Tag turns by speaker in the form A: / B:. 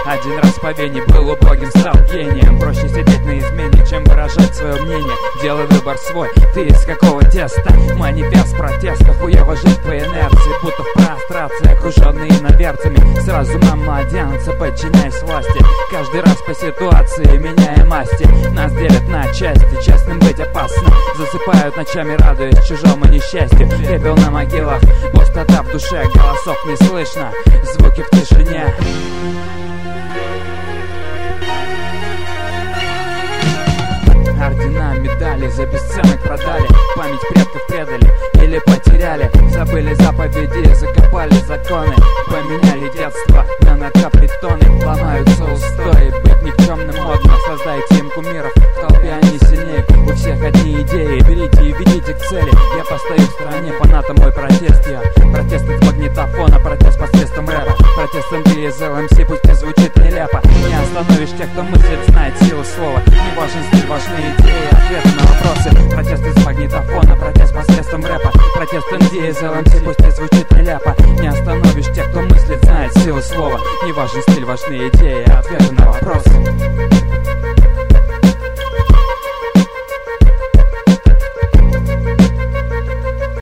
A: Один раз по вене был убогим, стал гением. Проще сидеть на измене, чем выражать свое мнение. Делай выбор свой, ты из какого теста? Манифест протеста, хуево жить по инерции, будто в прострации, окруженные иноверцами. Сразу нам младенца, подчиняясь власти. Каждый раз по ситуации, меняя масти. Нас делят на части, честным быть опасно. Засыпают ночами, радуясь чужому несчастью. Пепел на могилах, пустота в душе, голосов не слышно, звуки в тишине. Ордена, медали за бесценок продали, память предков предали или потеряли. Забыли заповеди, закопали законы, поменяли детство на наркопритоны. Ломаются устои, быть никчемным модно. Создайте им кумиров, в толпе они сильнее. У всех одни идеи, берите и ведите к цели. Я постою в стороне, фанатом мой протест. Я протест из магнитофона, протест посредством рэпа. Протест МД из ЛМС, пусть и звучит нелепо. Не остановишь тех, кто мыслит, знает силу слова. Не важен стиль, важны идеи, ответы на вопросы. Протест из магнитофона, протест посредством рэпа. Протест МД из ЛМС, пусть и звучит нелепо. Не остановишь тех, кто мыслит, знает силу слова. Не важен стиль, важны идеи, ответы на вопросы.